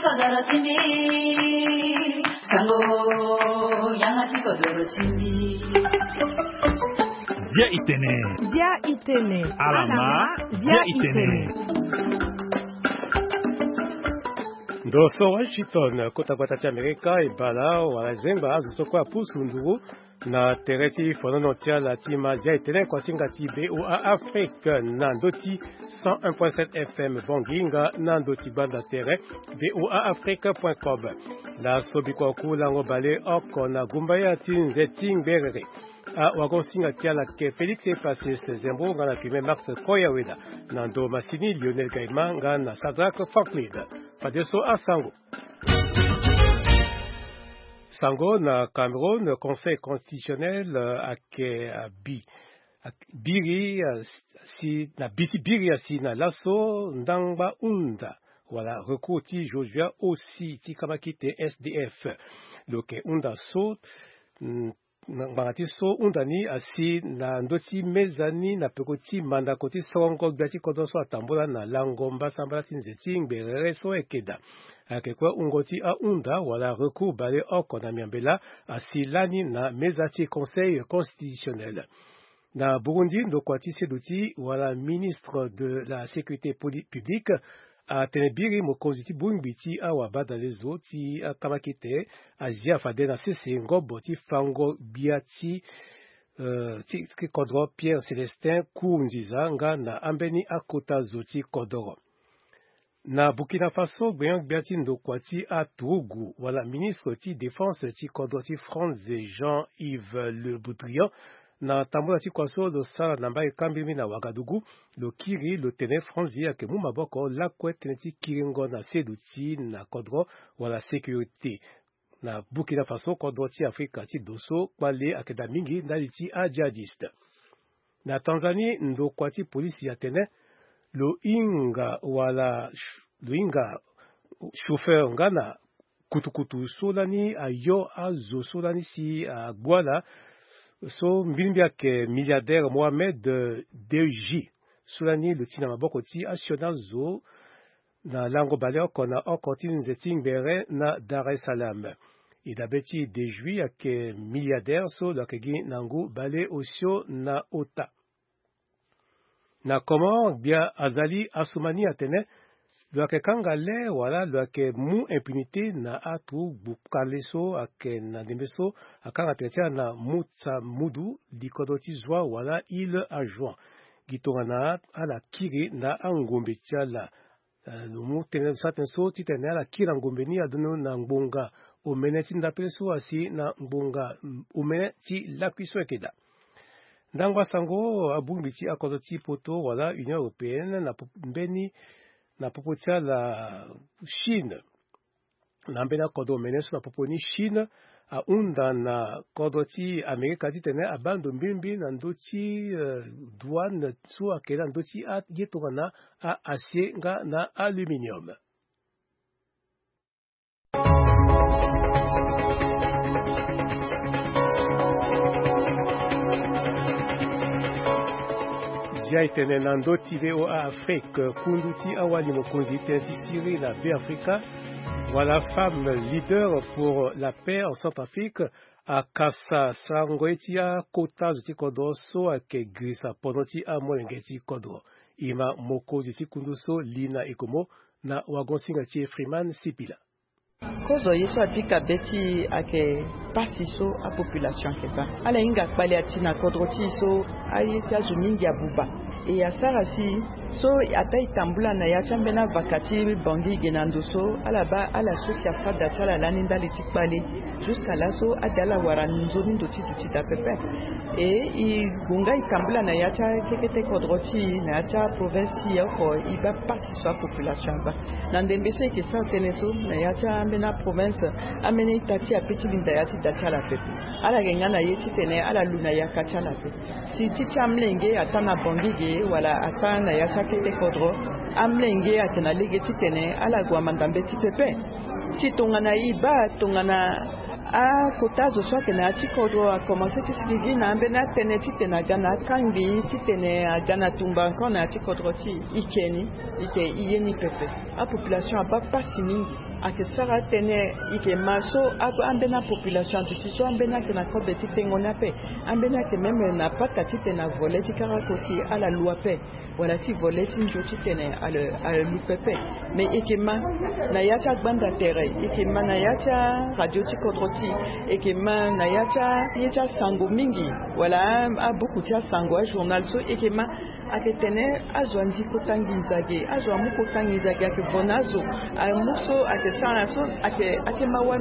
kodoro chimbi sango yangachi kodoro chimbi Via Itene. Via Itene. Alama. Via Itene. Doso Washington, kota kwata Amerika ibala wala zenga azusokwa pusunduru na tereti fonono tia la tima Via Itene kwa singa tibe o Afrique nandoti 101.7 FM Bonginga nandoti banda tere voaafrique.com. La sobiko kula ngobale oko na gumbaya tinze tingberere. Wagonsinga tiala ke Félix Effaces Zembo ngana pime Max Koyaweda Nando Massini Lionel Gaïma ngana Sadrak Franklin Fadeso a Sango na Cameroun Conseil constitutionnel ake biri si na biti biri si na lasso ndangba unda wala recours Joshua aussi ti kamakite SDF loke unda so Mangatiso undani asi na ndoti mezani na pekoti manda koti songo gati kodoso atambola na langomba sambala tinzeti ngberere so ekeda akekwa ungoti a unda wala recours bale oko na miambela asi lani na mezati conseil constitutionnel na Burundi ndokwati seduti wala ministre de la sécurité publique a tenebiri mokonzi ti bungbiti awa bada lezo ti akamakite azia fade na sese ngobo ti fango biati ti kodro Pierre Célestin Kounziza nga na ambeni akota zoti kodoro na Burkina Faso gbeyan biati ndokwati atugu wala ministre ti défense ti kodro ti France Jean-Yves Le Drian na tambola ti kwaso lo sala na mbai kambimi na Ouagadougou lo kiri lo tene franzi yake mu maboko lakwe tene ti kiringo na seduti na kodro wala sécurité na Burkina Faso kodro ti Afrika ti doso kpale akeda mingi ndali ti jihadiste na Tanzanie ndokwa ti polisi ya tene lo inga chauffeur ngana kutukutu solani ayo azo solani si agwala so mbilimbi ke milliardaire Mohamed Deji Soulani le tina maboko ti National Zoo na lango baleo kona okoti nzeti ngbere na Dar es Salaam idabeti dejui ke milliardaire so lakegi nangu bale osio na ota na comment bia azali asumani atene loake kangale wala loake mu impunité na atu bukaleso ake na dembeso akanga tetia na mutsa mudu dikodoti zwa wala il adjoint gitongana ala kiri na angombe tiala lumu tene satenso titene ala kira ngombe ni aduno na ngbonga omene tinda peso asi na ngbonga omene ti lakwiso ekeda ndangwa sango abumbiti akodoti poto wala Union européenne na mbeni na popotia la Chine na mbena kodo meneso na poponi Chine a unda na kodo ti Amerika ti tene abando mbimbi na ndoti douane so akela ndoti a yetonga na a acier nga na aluminium. Jaitene nandoti VOA Afrique kunduti awali mokonzi tensisiri la Africa voilà femme leader pour la paix en Centrafrique à Kassa Sangoetia Kota zuti kodoso ake grisa ponoti a molengeti kodo ima mokonzi ti kunduso lina ikomo na wagonsinga ti Freeman Sipila kozo yeso apika beti ake pasiso a population keba ala inga kpali atina kodroti so ayeti azumingi abuba e ya sarasi so ata itambula na ya chambena vakati bangi genandoso ala ba ala sosia fada chala laninda litikpali jusqu'à la so adala waranzoni ndoti tuti da pepe e I gunga itambula na ya cha kekete kodroti na ya cha province yoko iba pasiso a population ba nandembese ke sa teneso na ya cha mbena province amene itati apeti linda ya ti dachala pepe ala gengana yeti tene ala luna ya kachala pepe si ticha mlenge atana bangige wala atana ya cha kete kodro amlenge atana lege ti tene ala gwa mandambe ti pepe si tongana iba tongana a kotazo so ke na chikodro a commencé tiskigi na ambena tene titena gana kangi titene gana tumba ko na chikodro ti ikeni ike iyeni pepe a population a ba pasi mingi ake sara tene ike maso ambena population tutiso ambena ke na kobe titengo na pe ambena ke même na pata titena voler tikara kosi ala loi pe wala ti voler ti njoti tene ale lupepe mais ike ma na yacha gbanda tere ike ma na yacha radio ti kodroti ike ma na yacha sango mingi wala a beaucoup ti sango a journal so ike ma ake tene azwanzi kotangi nzage azwa mu kotangi nzage ake bonazo a muso ake sana so ake mawa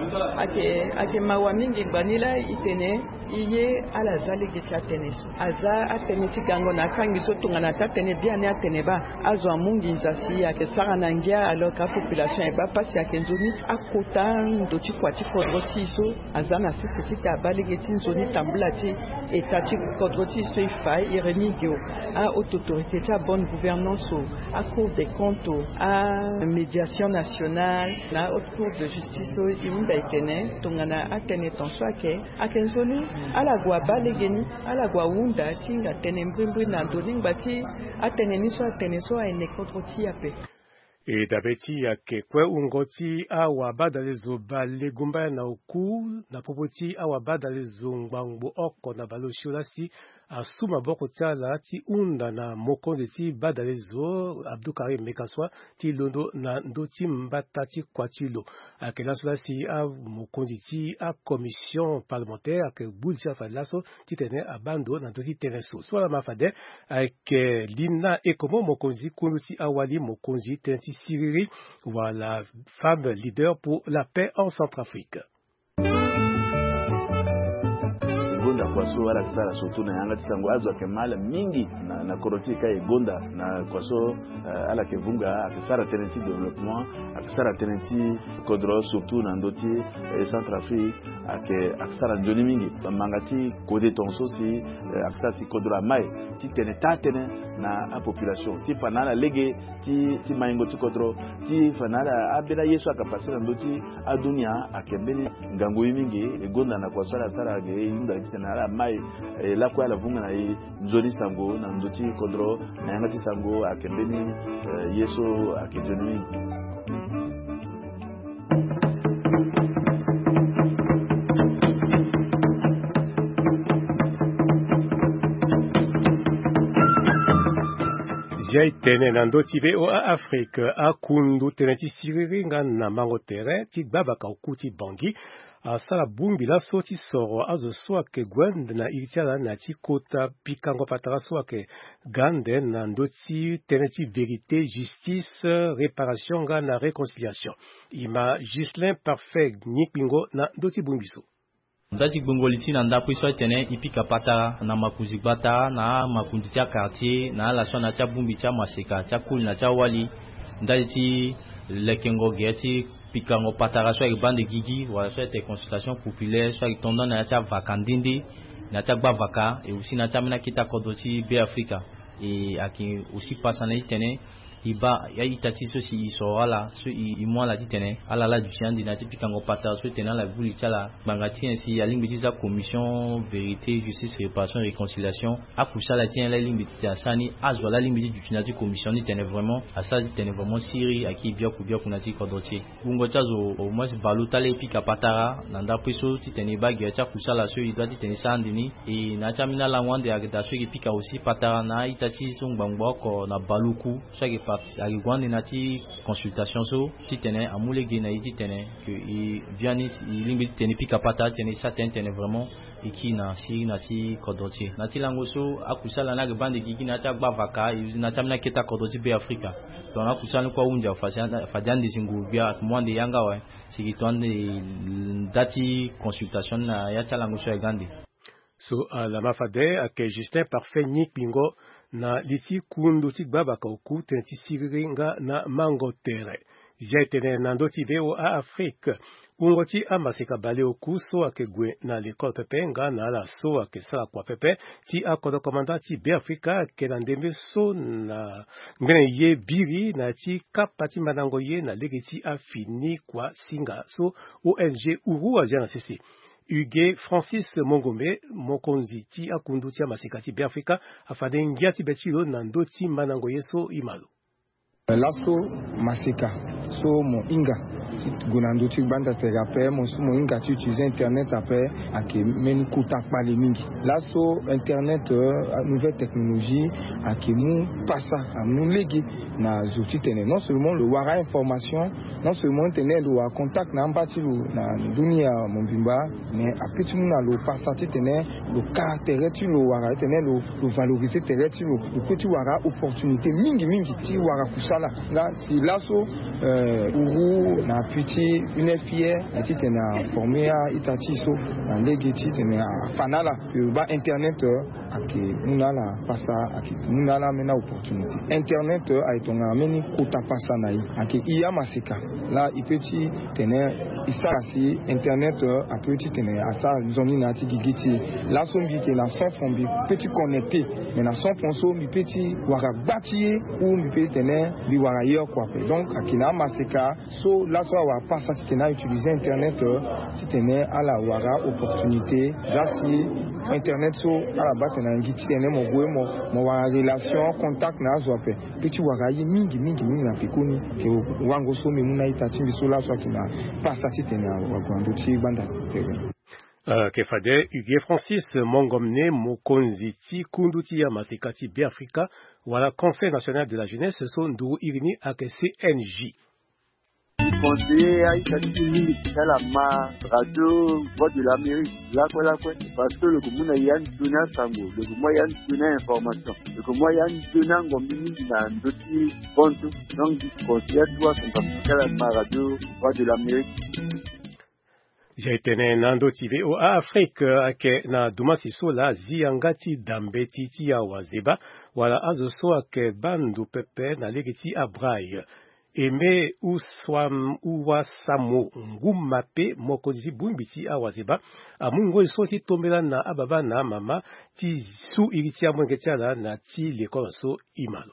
mingi banila itene iye ala zalege ti atene so aza atene ti gango na kangi so tongana ta tene bien ne atene ba azwa mungi nzasi ake sara na ngia alors ka population e ba pasi ake nzoni akota ndo ti kwa ti kodro ti so aza na sisi ti ka balege ti nzoni tambula ti eta ti kodro ti so ifai irenigio a haute autorité ti a bonne gouvernance a cour des comptes a médiation nationale na haute cour de justice so imunda itene tongana atene tonso ake nzoni ala gwa balegeni ala gwa wunda tinga tene mbwimbwi na ndoni ngbati atene niso atene so ene kodro ti ape e dabeti yake kwe ungoti awa badale zo balegumba na oku na popoti awa badale zo ngbangbo oko na baloshiolasi asuma boko tiala ti unda na mokonde ti badale zo Abdou Karim Mekaswa ti londo na ndo ti mbata ti kwatilo ake laso lasi a mokonde ti a commission parlementaire ake buli ti afalaso ti tene abando na ndo ti tene so la mafade ake lina ekomo mokonzi kundu ti awali mokonzi tene ti Siriri, voilà, femme leader pour la paix en Centrafrique. Gonda kwaso wala kisara sotu na yanga tisango azwa kemala mingi na koroti kai gonda na kwaso ala kevunga akisara tenenti development akisara tenenti kodro surtout na ndoti Centrafrique akisara njoni mingi mangati kode tonso si akisara si kodro mai ti tene na a population ti fanala lege ti maingo ti kodro ti fanala abela yesu akapasira ndoti adunia akembeni ngango mingi gonda na kwaso ala sara ge inda na ala mai la kwa la vunga na nzoni sango na ndoti kodro na yangati sango akembeni yeso akejoni Jai tene na ndoti ve o Afrique akundu tene ti Siriri nga na mango tere ti babaka okuti bangi asala bumbi la so ti soro azo so ake gwende na itiala na ti kota pikango patara so ake gande na ndoti tene ti vérité justice réparation nga na réconciliation ima Ghislain Parfait Nikpingo na ndoti bumbi so ndati gbongoliti na ndapu iso tene ipika pata na makuzi bata na makundi tia quartier na la so na tia bumbi tia maseka tia kuli na tia wali ndati lekengo geti pikango patara so avec bande gigi voilà so était consultation populaire so avec tondon na tia vakandindi na tia gba vaka et aussi na tia mena kita kodoti be Africa et aki aussi pasana tene iba ya itati so si iso ala so imwa la titene ala la du chandi na tipikango pata so tena la buli chala bangati ainsi ya lingbi za commission vérité justice réparation réconciliation akusa la tien la lingbi ta sani azwa la lingbi du tunati commission ni tene vraiment asa tene vraiment siri aki bia kuna ti kodoti bungo chazo au moins baluta le pika patara nanda priso titene bagi cha kusa la so idwa titene sandini et na chamina la wande agda so ki pika aussi patara na itati so ngbangbo ko na baluku so ki ali gwandi na ti consultation so ti tene amule ge na ti tene que i vianis i limbi tene pika pata tene sa tene vraiment iki na si na ti kodoti na ti lango so akusala na bande gigi na ta gba vaka na chamna keta kodoti be Africa to na kusala kwa unja fadiande zingu bia mwande yanga wa si twande dati consultation na ya ta lango so egandi so la mafade ake Justin Parfait Nikpingo na liti kundu ti babaka oku tene ti Siriri nga na mango tere Jaitene nando tibe o a Afrique. Ungoti amasika bale okuso akegwe na l'école pepe nga na la so akesala kwa pepe ti akodo komanda ti be Afrika ke na ndembe so na ngene ye biri na ti kapati manango ye na legeti afini kwa singa so ONG Uru ajana sisi. Hugues Francis Mongombe mokonzi ti akundu ti amasika ti be Afrika afade ngia ti betilo na ndo ti manango ye so imalo. Lasso Masika, so mon inga, gonando tu banda te rappel, mon inga tu utilises internet après, ake meni kuta pali mingi. Lasso internet, nouvelle technologie, ake mou passa, mou legi na zouti tene. Non seulement le wara information, non seulement tene le wa contact na mbati na dunia mon bimba, mais après tu na le passa tene, le caractère tu le wara tene le valoriser tene tu le petit wara opportunité mingi ti wara kusa. Là, si l'asso Uru na petit une fière, tu t'es formé à Itatiso, na legeti t'es à Fanala, que bas internet aki munala passa aki munala mena opportunité. Internet a été on a mené kota passa naï, aki iya masika. Là, il petit tenir isasi internet a petit tenir à ça zoni na ti gigiti. Là, son gigi na son fombi petit connecté, mais na son fonso mi petit wara bâti ou mi petit tenir bi wara ailleurs quoi. Donc akina masika so là so wa passa ti tenir utiliser internet ti tenir à la wara opportunité. Jasi internet so à la base na ngiti tenir mo boe mo wara relation contact na zo pe. Petit wara yi mingi na pikoni ke wango so mi muna itati so là so akina passa ti tenir wa gwando ti banda. Kefade Hugues Francis Mongomne Mokonziti Kunduti ya Masikati be Afrika wala Conseil national de la jeunesse so ndu irini ake CNJ. Conseiller à Itati la ma radio voix de l'Amérique la quoi parce que le commun yan donna sango le moyen donna information le moyen donna ngomini na ndoti ponto donc conseiller doit son la ma radio voix de l'Amérique. J'ai tenu nando TV au Afrique ake na dumasi so la ziangati dambeti ti ya wazeba wala azo so ake bandu pepe na legeti abraille eme uswam uwasamo ngumape mokozi bumbiti awazeba amungo so ti tombela na ababa na mama ti su iritia mwengetala na ti l'école so imalo.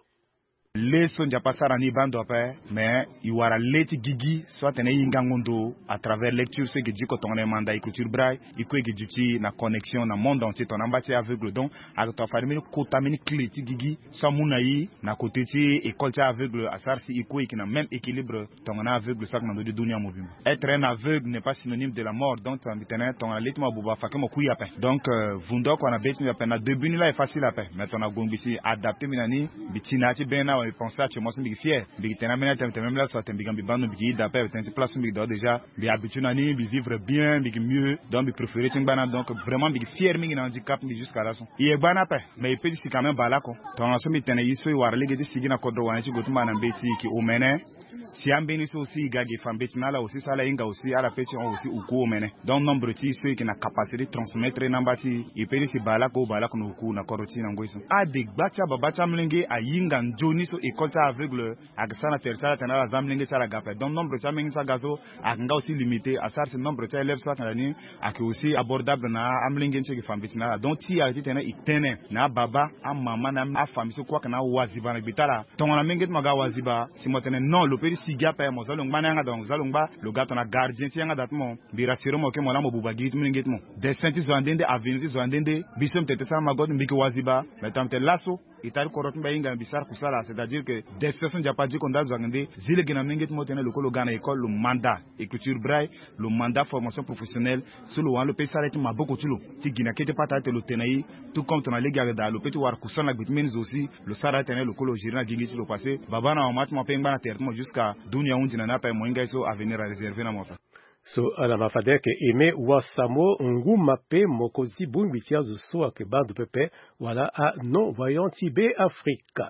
Les son japasara ni bando après mais il wara leti gigi soit tene yingangondo à travers lecture ce que dit quand on est mandat écriture braille il ko duty na connexion na monde entier ton ambati aveugle donc à to farmer kotamini clé ti gigi so munayi na côté ti école ti aveugle à sarsi iko qui na même équilibre ton na aveugle ça na de dunia mobile être un aveugle n'est pas synonyme de la mort donc tu internet ton letma buba fakemo kuya pe donc vundo ko na beti na pe na début ni là est facile à pe mais ton a gombisi adapter minani bitina ti bena et penser à moi c'est fier big tenamena même là soit big bando big d'appel c'est place big déjà bi habitude nani bi vivre bien big mieux donc bi préférer tingana donc vraiment big fier mingi na handicap mi jusqu'à là son il bana pe mais il peut dire quand même bala ko ton so mi tene yiso i war lege sigi na kodo wana ci gotuma na beti ki o mene si ambeni so aussi gagi fambeti na la aussi ça la inga aussi à la petit on aussi uko mene donc nombre ti ceux qui na capacité de transmettre nambati il peut dire bala ko no ku na koroti na ngoiso a de bacha babacha mlenge a yinga njoni so école aveugle aksana tertiaire tena zamlinge sala gape donc nombre cha mengi sa gazo anga aussi limité à ça c'est nombre cha élèves soit kanani ak aussi abordable na amlinge nche ki fambitina donc ti a tena itene na baba a mama na a famille so kwa kana waziba na bitala tonga na mengi maga waziba si motene non le peri siga pa mo zalo ngana nga donc zalo ngba le gato na gardien ti nga datmo bi rasiro mo ke mo la mo bubagi tu mengi mo descente zo andende avenue zo andende bisom tete sa magot mbiki waziba mais tamte lasso ital korot mba inga bisar kusala c'est-à-dire que des personnes déjà pas dit qu'on doit zangande zile gina menget motene le kolo gana école le mandat écriture braille le mandat formation professionnelle sur le wan le pesa reti maboko tulo ti gina kete pata te le tenayi tout comme ton lega da le petit war kusana bitmens aussi le sara tene le kolo jirna gingi ti le passé baba na mat mo pengba na terre jusqu'à dunia unjina na pa mo inga so avenir à réserver na mo fa. So ala mafadeke eme wasamo ngumape mokozi bumbitia zo ake bandu pepe wala a non voyant Tibet Afrique.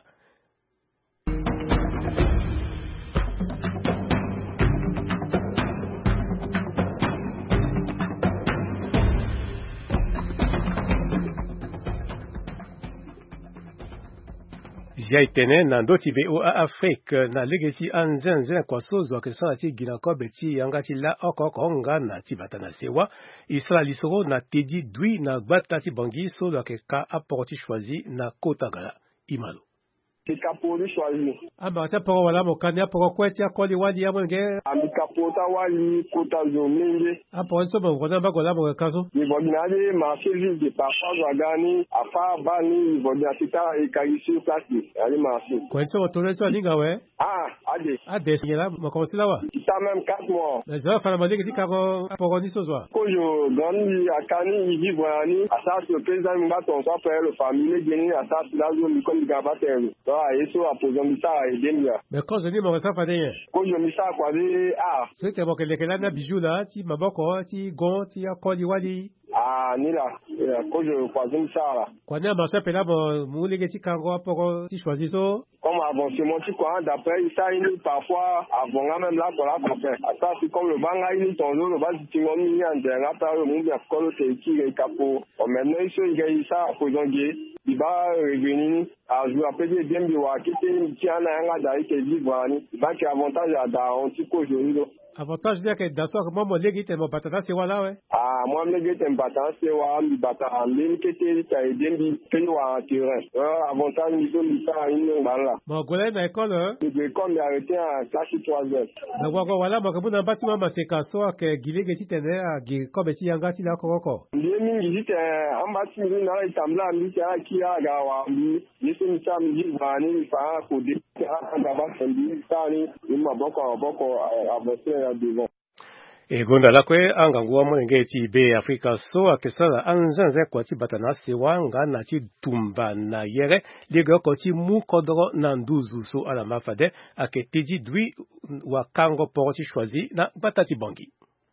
Zia itene na ndo tibe o Afrique na legeti anzenze kwa sozo akesana ti ginako beti yanga ti la okokonga na tibata na sewa isra lisoro na tedi dwi na gbata ti bangi so lo ka apporti choisi na kotagala imalo. Mikapoli choisi. Aba ta poro wala mo kanya poro kweti akoli wali ya mwenge. Mikapota wali kota zo mingi. Apo nso mo wona ba gola mo kaso. Ni vodinade marché ville de parfois wagani afa bani vodinatita e kaisi plasi ali marché. Kwenso otole so linga we. Ade. Ade yela mo konsila wa. Ita même 4 mois. Mais je fa ma legi kako poro ni so zo. Ko yo gani akani yi vivani asa so président mbaton so faire le famille geni asa la zo mi kon gabater. Eso apozambisa edemia. Mais quand je dis mon refa fadeye. Ko yo misa kwa de c'est que mo kele kele na bijou là ti maboko ti gon ti akoli wali. Nila. Ko yo kwa zimsa. Kwa na marché pela bo mu legi ti kango poro ti choisi so. Comme avancement tu quoi d'après ça il parfois avant même là pour la faire ça c'est comme le banga il ton le bas tu m'as mis en dernier temps le monde a collé qui est capot maintenant il ça pour donc il va revenir à jouer après bien biwa qui est en a d'ailleurs qui dit voilà va qui avantage à dans un petit peu aujourd'hui. Avantage dia que daso ko mo legi te mo batata se wala we. Moi legi te batata se wa mi batata lin ke te ta edembi ke wa terrain. Avantage ni so mi ta ino bala. Mo gole na école de comme arrêté à classe 3h. Na wako wala mo ko na bâtiment mateka so ke gilege ti tene a gi ko beti yanga ti la ko. Ndi mi ti en bâtiment na itamla mi ta ki aga wa mi so mi ta mi va ni fa ko de ta ba sendi ta ni ma boko avancer devant. E gonda lakwe anganguwa mwenge ti be Afrika so akesala anzanze kwa ti batana sewa nga na ti tumba na yere lega kwa ti mu kodro na nduzu so ala mafade ake teji dwi wa kango poro ti choisi na batati bangi.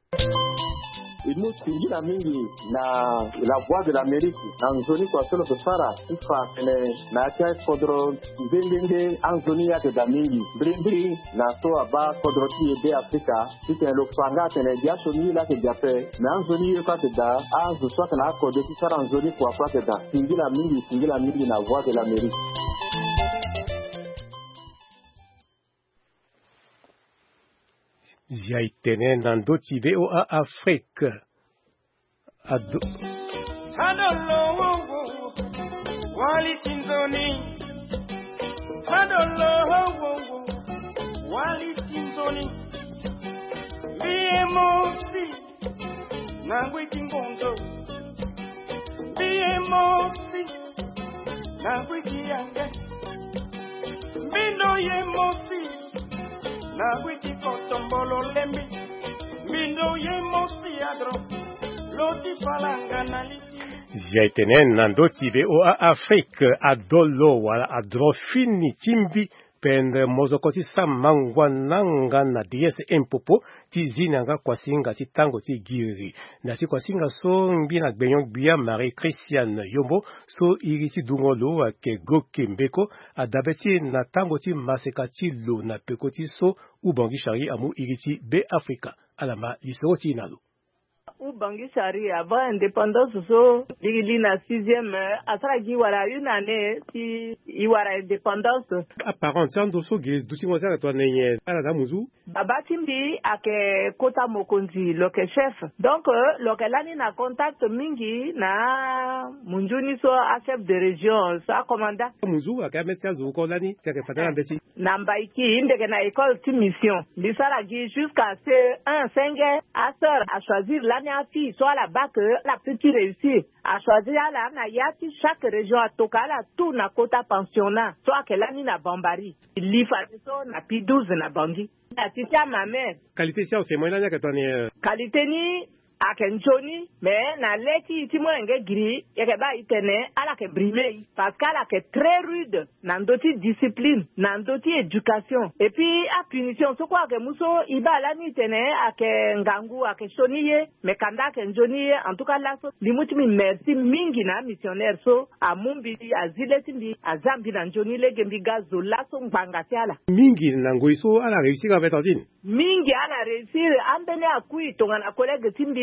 Nous la mingi na la voix de l'Amérique en zone kwa solo kusara ifa na tia kodro ndenge en zone ya de mingi brindri na so aba kodro ti de Afrika ti le fanga tene dia soni la ke jape na en zone yo ka te da a zo so na kodro ti sara en zone kwa te da la mingi na voix de l'Amérique. Zia itene nando tibe o a Afrique. Adolo wali tinzoni. Adolo wali tinzoni. Biye mosi nangwe tingonzo. Biye mosi nangwe tiyange. Bindo ye mosi nangwe tikotombolo lembi. Bindo ye mosi adro. Zia itenen nando tibe o a Afrique adolo wala adrofini timbi pende mozokoti sa mangwananga na DS empopo ti zinanga kwa singa ti tango ti giri na ti kwa singa so mbi na gbenyon bia Marie Christiane Yombo so iri ti dungolo ake goke mbeko adabeti na tango ti maseka ti lo na peko ti so ubangi shari amu iri ti be Afrika alama lisoro ti inalo. Ubangi Shari avant indépendance so digili na 6e asara gi wara une année si i wara indépendance apparent ndo so ge duti mo zara to nenye ala da muzu abatimbi ake kota mokonzi loke chef donc loke lani na contact mingi na munjuni so a chef de région sa commandant muzu aka metia zo ko lani tika fatana beti na mbaiki indeke na école ti mission bisara gi jusqu'à C1 5 a sœur a choisir l'année à fille soit la bac la petite réussir a choisir la na yati chaque région a toka la tout na kota pensionnat soit que l'année na bambari li fa so na pi 12 na bangi na titia ma mère qualité sia c'est moi là que toi ni qualité ni akenjoni mais na leti ti mo nge gri yeke ba itene ala ke brime parce qu'ala ke très rude na ndoti discipline na ndoti éducation et puis a punition so kwa ke muso iba la ni tene ake ngangu ake shoniye mais kanda ke njoniye en tout cas là so limuti mi merci mingi na missionnaire so a mumbi a zileti mbi a zambi na njoni le gembi gazo la so mbanga tiala mingi na ngoi so ala réussir avec tantine mingi ala réussir ambele akui tonga na collègue timbi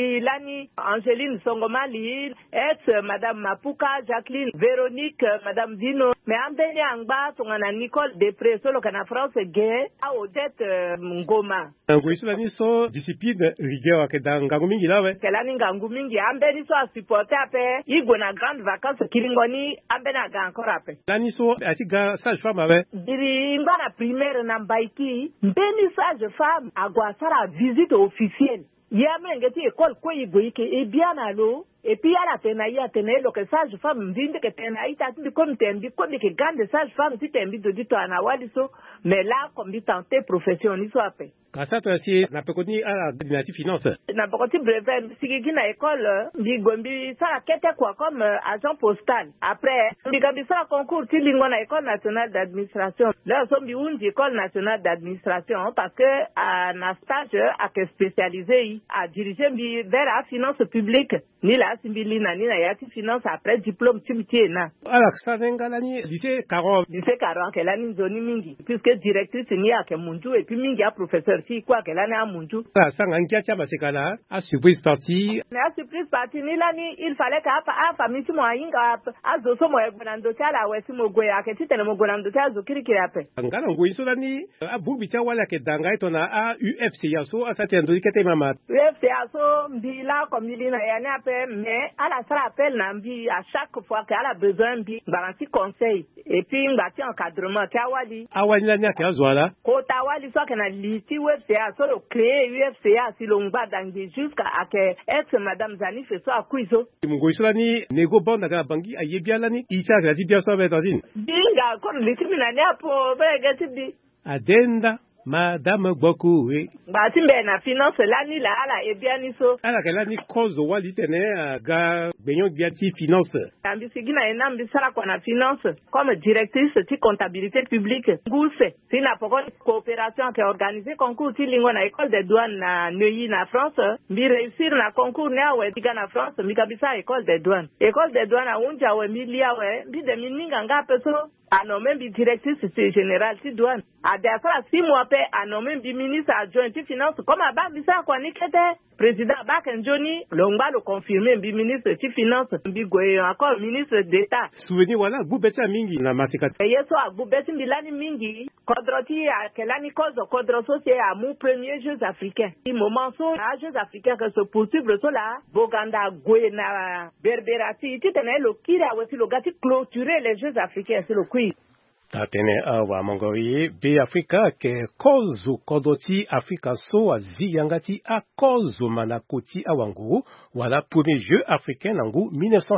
mbi lani Angeline Songomali, Madame Mapuka, Jacqueline, Véronique, Madame Vino, mais ambeni angba tongana Nicole Depré solo kana France gay a Odette Ngoma. Ngoisulani so discipline rigueur ke danga mingi lawe. Kelani ngangu mingi ambeni so supporter ape igona grande vacances kilingoni ambeni aga encore ape. Lani so atiga sage femme awe. Diri ngana primaire na Mbaiki, mbeni sage femme agwa sara visite officielle. Yamengeti école ko igoike e bien alo. Et puis à la tenaïa tenelo que sage femme vinde que tenaïta tu comme tembi comme que grande sage femme tu tembi de dito anawaliso mais là comme dit tenter professionnel so appel. Kasa to si na pekoni ala dinati finance. Na pekoti brevet sigigi na école bi gombi ça kete quoi comme agent postal. Après bi gabi ça concours ti lingo na école nationale d'administration. Là so bi une école nationale d'administration parce que na stage a que spécialisé à diriger bi vers la finance publique ni la simbili na nina yati finance après diplôme timitié na. Alors ça dengalani lycée Caron que l'année zoni mingi puisque directrice ni a que munju et puis mingi a professeur si quoi que l'année a munju. Ça ngangia tia basekala a surprise party. Na surprise party ni lani il fallait que a famille mo inga a zoso mo egonando tala wesi mo goya ke titele mo gonando tala zokiri kirape. Ngala ngoiso lani a bubicha wala ke danga etona a UFC yaso a satendo kete mama. UFC yaso mbila komilina yani ape mais à la salle appel nambi à chaque fois qu'elle a besoin bi balanci conseil et puis ngati encadrement tawali awani la nya ka zwala ko tawali so kana liti UFCA so le créer UFCA si longba dangi jusqu'à que ex madame Zani fait so akuizo mungoisola ni nego bonda ga bangi ayebiala ni icha ga dibia so betazine dinga ko liti minani apo begati bi adenda Madame Boku, oui. Batimbe na finance lani la ala ebiani so. Ala kala ni cause wali tene ga benyon biati finance. Ambi sigina enambi sala kwa na finance comme directrice ti comptabilité publique. Gouse, si na poko coopération qui organisé concours ti lingo na école de douane na Neuilly na France, mi réussir na concours na we tiga na France, mi kabisa école de douane. École de douane a unja we milia we, bi de mininga ngape so. A nommé bi directrice générale ti douane. A de affaire 6 mois pe a nommé bi ministre adjoint ti finance comme a ba bisa kwa nikete président Bakenjoni longba le confirmer bi ministre ti finance bi goye encore ministre d'état. Souvenir wala bubeti mingi na masika. Yeso a bubeti bilani mingi kodroti a kelani kozo kodro socié a mon premier Jeux africains. I moment so a Jeux africains que se poursuivre so la Boganda goye na Berberati ti tene lo kira wesi lo gati clôturer les Jeux africains c'est le quiz. Tatene awa mongori be Afrika ke kozo kodoti Afrika so aziyangati a kozo manakoti awangu wala premier jeu africain nangu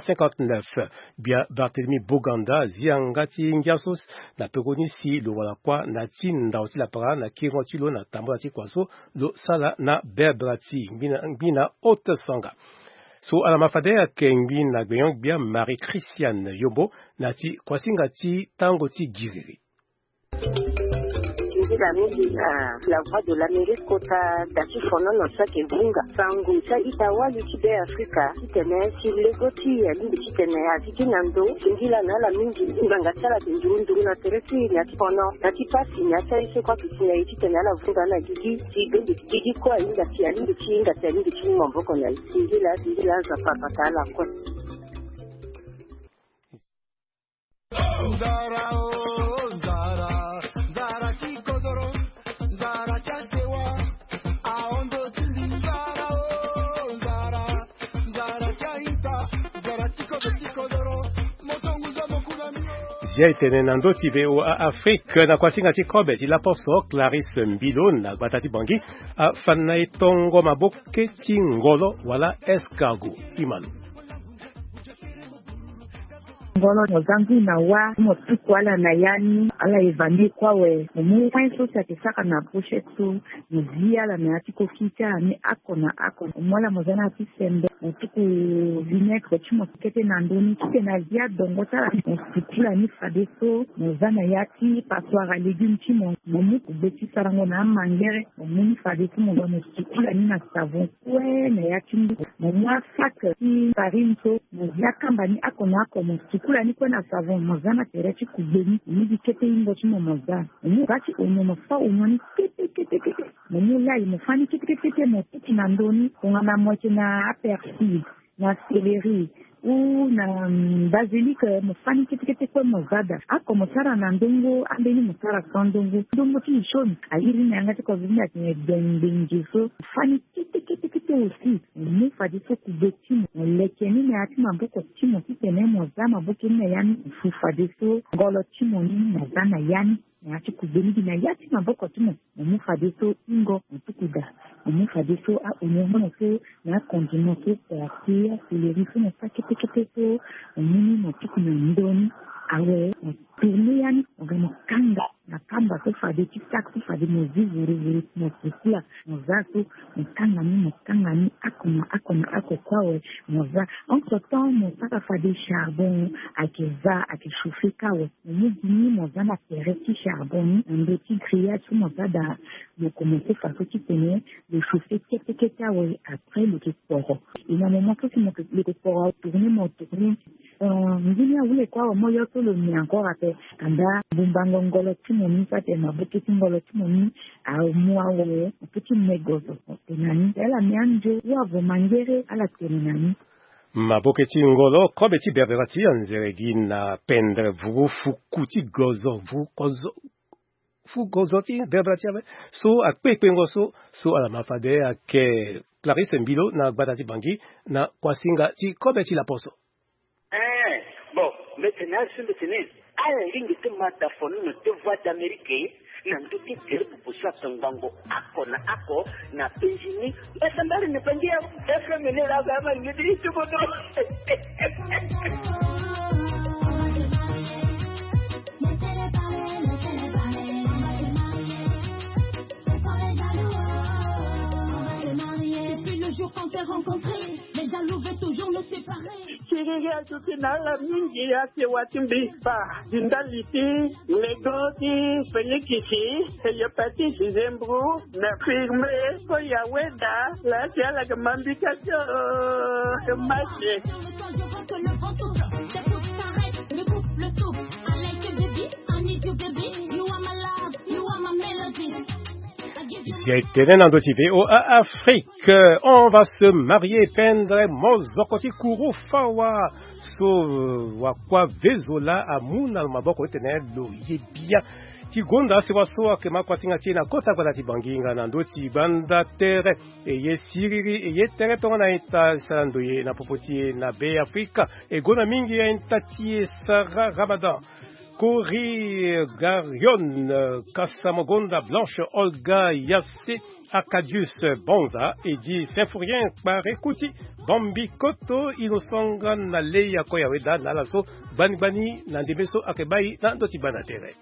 1959 bia Barthélemy Boganda ziyangati ngiasos na pegoni si lo wala kwa na tinda oti la para na kiroti lo na tambo ati kwaso lo sala na berbrati ngina haute sanga. So ala mafadea kengi na gbenyong bia Marie-Christiane Yobo nati kwasinga ti tango ti giriri. La voix de l'Amérique kota dati fono no sake bunga sangu sa itawa likibe Afrika kitene si legoti ya libi kitene aziki nando ngila na la mingi nganga sala nduru na teresi ya fono dati pasi ya sai kwa kitene ya kitene la vunga na gigi kwa inga si alingi chinga tani chinga mboko na ngila za papa la kwa Zia itene nando tive o Afrique na kwasinga ti kobe ti laposo Clarisse Mbilo na batati bangi a fana itongo maboke ti ngolo wala escargot imanu. Ngolo mozangu na wa motuku ala na yani ala evandi kwa we mu kwanso sa kisaka na poche tu zia la na tiko kita ni akona mola mozana ti sembe motuku vinaigre tu mokete na ndoni ti na zia dongo ta mositula ni fadeso mozana yati passoire à légumes ti mu beti sarango na mangere mu fadeso mo mositula ni na savon kwe na yati mo sac ti farine so mo zia kamba ni akona mositula kula ni kwena savon mozana terechi kubeni ni kete ingo chimo mozana ni bati onyo fa onyo kete ni la imofani kete mo na ndoni ngana moche na aperçu na céleri ou na basilic mofani kete kwa mozada ako mosara na ndongo ambeni mosara kandongo ndongo ti shoni ayiri na ngati ko vinda ni bengiso fani kete aussi ni fadiso kubeti lekeni na ati maboko timo kitene mozama bokeni yani fufadiso ngolo timo ni mozana yani ati kubeni na yati maboko timo mu fadiso ingo mtukuda mu fadiso a onyomo so na condimento pour que les risques ne pas kete mini mtuku na ndoni awe tourner yani kanga na kamba so fadi tiktak so fadi mozivuru na kukula mozato mkanga ni ako kwawe moza entre temps mosaka fadi charbon akeza akishufi kawe mugini moza na pereti charbon ndeti grillade so moza da de commencer façon qui tenait le chauffer kete awe après le poro il y a un moment que le poro tourner ngini ya ule kwa moyo tolo ni encore après anda bumbango ngolo timoni pate mabuki ngolo timoni au muawe petit negozo tenani ela mianjo wa vomangere ala tenani maboketi ngolo kobeti berberati anzeregi na pendre fukuti gozo fugozoti berberati ave so akpepe ngoso so ala mafade ake Clarisse Mbilo na Gbadati Bangi na kwasinga ti kobeti la poso. Bon, maintenant, je me tenais à la ligne de Mataphone, de voix d'Amérique, n'a tout été pour ça, son bango, ako, n'a péjini, mais ça m'a ne pas dire, être mené la gamme, ne dit tout quand t'es rencontré, les jaloux veulent toujours nous séparer. Chiriya tukinala mingi ya kiwatimbi ba jindaliti negoti felikisi eyapati sizembru na firme ko ya weda la tiala kamambika jo mache. Le couple, le souffle, I like you baby, I need you baby, you are my love, you are my melody. TV au Afrique, on va se marier pendre mozokoti kuru fawa so wakwa vezola amuna maboko tene lo yebia tigonda se waso ke makwasinga tina kota kwa tibanginga na ndoti banda terre eye siriri eye terre tona ita sandoye na popoti na be Afrika e gona mingi ya intati Sarah Ramadan Corrie Garion, Kassamogonda Blanche, Olga Yassé, Acadius Bonza, Edi Saint-Fourien, Barekuti, Bambi Koto, Inosonga, Naleya Koyaweda, Nalaso, Banibani, Nandemeso, Akebai, Nandotibana Tere.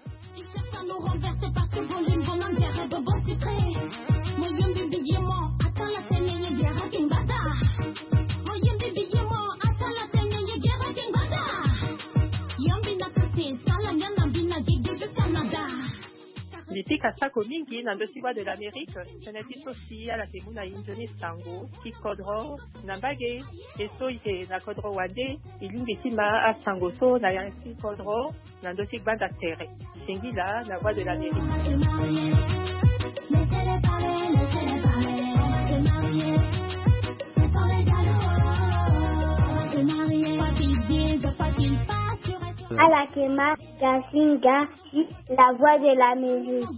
Litika sako mingi na ndosiwa de l'Amérique, seneti sosi ala temuna injoni sango, ki kodro, nambage, eso ite na kodro wande, ilingi tima a sango so na yansi kodro, na ndosik banda tere. Singila na voix de l'Amérique. Alakema Kasinga, la voix de l'Amérique.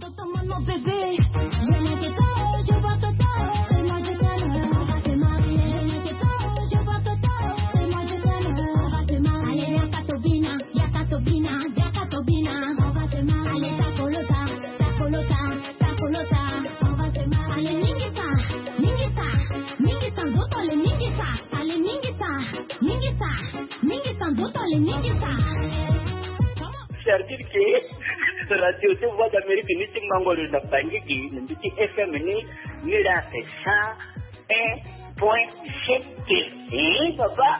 C'est-à-dire que la radio de voix d'Amérique ni tingango na bangiki ndi FM ni la ça 1.7 papa.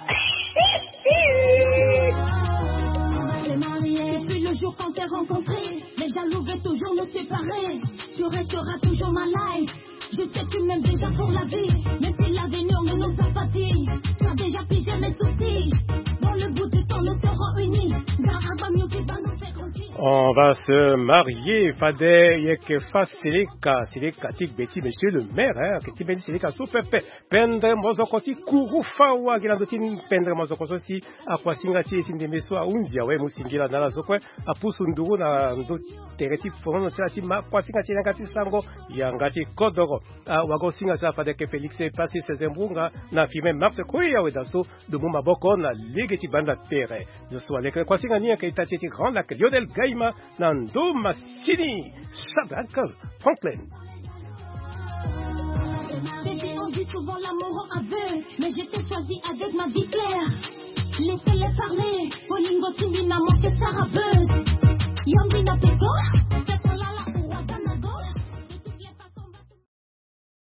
Depuis le jour quand t'es rencontré, les jaloux veulent toujours nous séparer. Tu resteras toujours ma life. Je sais que tu m'aimes déjà pour la vie, mais si l'avenir ne nous a pas dit, tu as déjà pigé mes soucis. Dans le bout du temps, nous serons unis. Dans Abba Music va nous faire grandir. On va se marier, Fade Yekefa Seleka, Seleka Tik Beti, monsieur le maire, Keti Beti Seleka, Soupepe, Pendre Mozokosi, Kurufawa, Gilandotin, Pendre Mozokosi, Aquasingachi, Sindemeso, Unzia, we Musingila, Nala Zokwe, Apusunduru, Ndo Tereti, Fono, Selatima, Quasingachi, Nagati Sango, Yangachi Kodoro, Wagosinga, Fade Felix, Passi, Sezembunga, na Fime Maps, Koya, Wedaso, de Mumaboko, na Legeti Banda Terre, je sois les Quasingania, Kaitachi, Grand Lac, Lionel Gaïma, Nando Massini, Chablanca, Franklin. Bébé, on dit souvent l'amour en aveu, mais j'étais choisi avec ma vie claire. Laissez-les parler, Olingo Timina, mon que ça rabeuse. Yambina Peko.